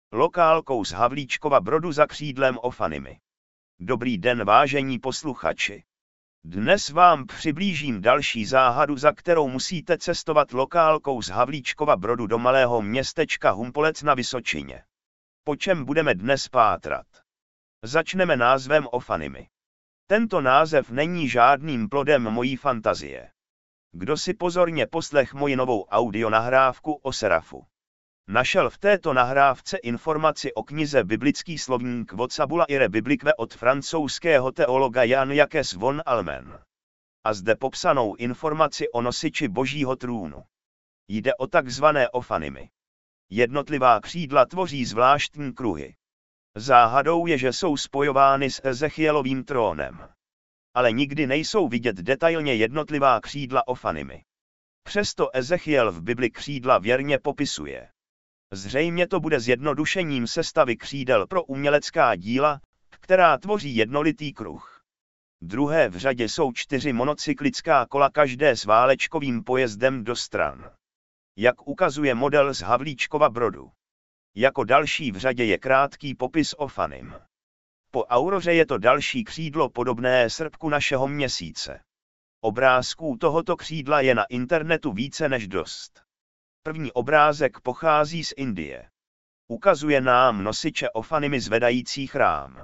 lokálkou z Havlíčkova Brodu za křídlem Ofanimy. Dobrý den, vážení posluchači. Dnes vám přiblížím další záhadu, za kterou musíte cestovat lokálkou z Havlíčkova Brodu do malého městečka Humpolec na Vysočině. Po čem budeme dnes pátrat? Začneme názvem Ofanimy. Tento název není žádným plodem mojí fantazie. Kdo si pozorně poslech moji novou audionahrávku o Serafu, našel v této nahrávce informaci o knize Biblický slovník od Sabula Ire Biblikve od francouzského teologa Jan Jacques von Almen. A zde popsanou informaci o nosiči Božího trůnu. Jde o takzvané Ofanimy. Jednotlivá křídla tvoří zvláštní kruhy. Záhadou je, že jsou spojovány s Ezechielovým trónem. Ale nikdy nejsou vidět detailně jednotlivá křídla Ofanimy. Přesto Ezechiel v Bibli křídla věrně popisuje. Zřejmě to bude zjednodušením sestavy křídel pro umělecká díla, která tvoří jednolitý kruh. Druhé v řadě jsou 4 monocyklická kola, každé s válečkovým pojezdem do stran. Jak ukazuje model z Havlíčkova Brodu. Jako další v řadě je krátký popis Ofanym. Po auroře je to další křídlo podobné srpku našeho měsíce. Obrázků tohoto křídla je na internetu více než dost. První obrázek pochází z Indie. Ukazuje nám nosiče Ofanimy zvedající chrám.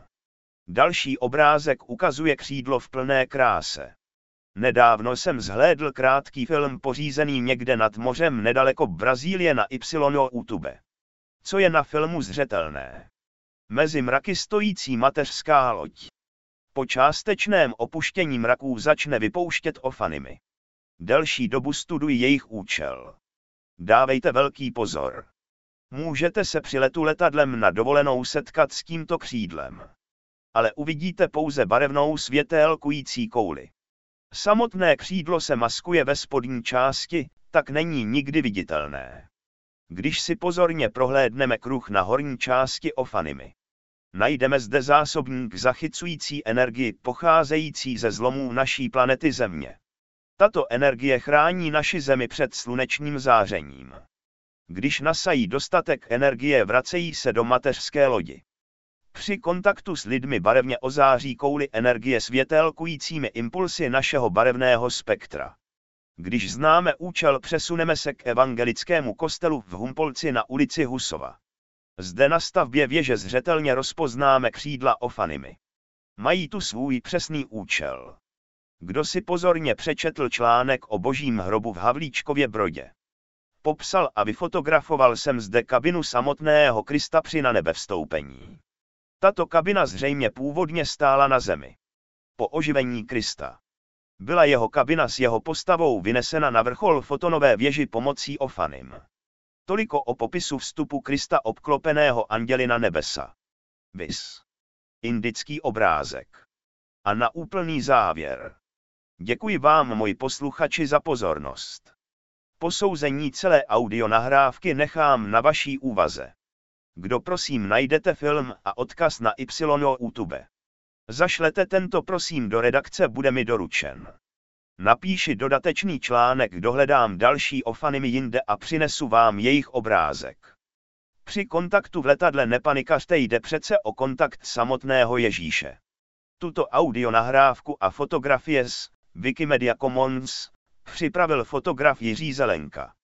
Další obrázek ukazuje křídlo v plné kráse. Nedávno jsem zhlédl krátký film pořízený někde nad mořem nedaleko Brazílie na YouTube. Co je na filmu zřetelné? Mezi mraky stojící mateřská loď. Po částečném opuštění mraků začne vypouštět Ofanimy. Delší dobu studuji jejich účel. Dávejte velký pozor. Můžete se při letu letadlem na dovolenou setkat s tímto křídlem. Ale uvidíte pouze barevnou světélkující kouli. Samotné křídlo se maskuje ve spodní části, tak není nikdy viditelné. Když si pozorně prohlédneme kruh na horní části Ofanimy, najdeme zde zásobník zachycující energii pocházející ze zlomů naší planety Země. Tato energie chrání naši Zemi před slunečním zářením. Když nasají dostatek energie, vracejí se do mateřské lodi. Při kontaktu s lidmi barevně ozáří kouli energie světélkujícími impulsy našeho barevného spektra. Když známe účel, přesuneme se k evangelickému kostelu v Humpolci na ulici Husova. Zde na stavbě věže zřetelně rozpoznáme křídla Ofanimy. Mají tu svůj přesný účel. Kdo si pozorně přečetl článek o Božím hrobu v Havlíčkově Brodě? Popsal a vyfotografoval jsem zde kabinu samotného Krista při nanebevstoupení. Tato kabina zřejmě původně stála na zemi. Po oživení Krista byla jeho kabina s jeho postavou vynesena na vrchol fotonové věži pomocí Ofanym. Toliko o popisu vstupu Krista obklopeného anděli na nebesa. Vis. Indický obrázek. A na úplný závěr. Děkuji vám, moji posluchači, za pozornost. Posouzení celé audionahrávky nechám na vaší úvaze. Kdo prosím najdete film a odkaz na YouTube. Zašlete tento prosím do redakce, bude mi doručen. Napíši dodatečný článek, dohledám další Ofanimy jinde a přinesu vám jejich obrázek. Při kontaktu v letadle nepanikařte, jde přece o kontakt samotného Ježíše. Tuto audionahrávku a fotografie z Wikimedia Commons připravil fotograf Jiří Zelenka.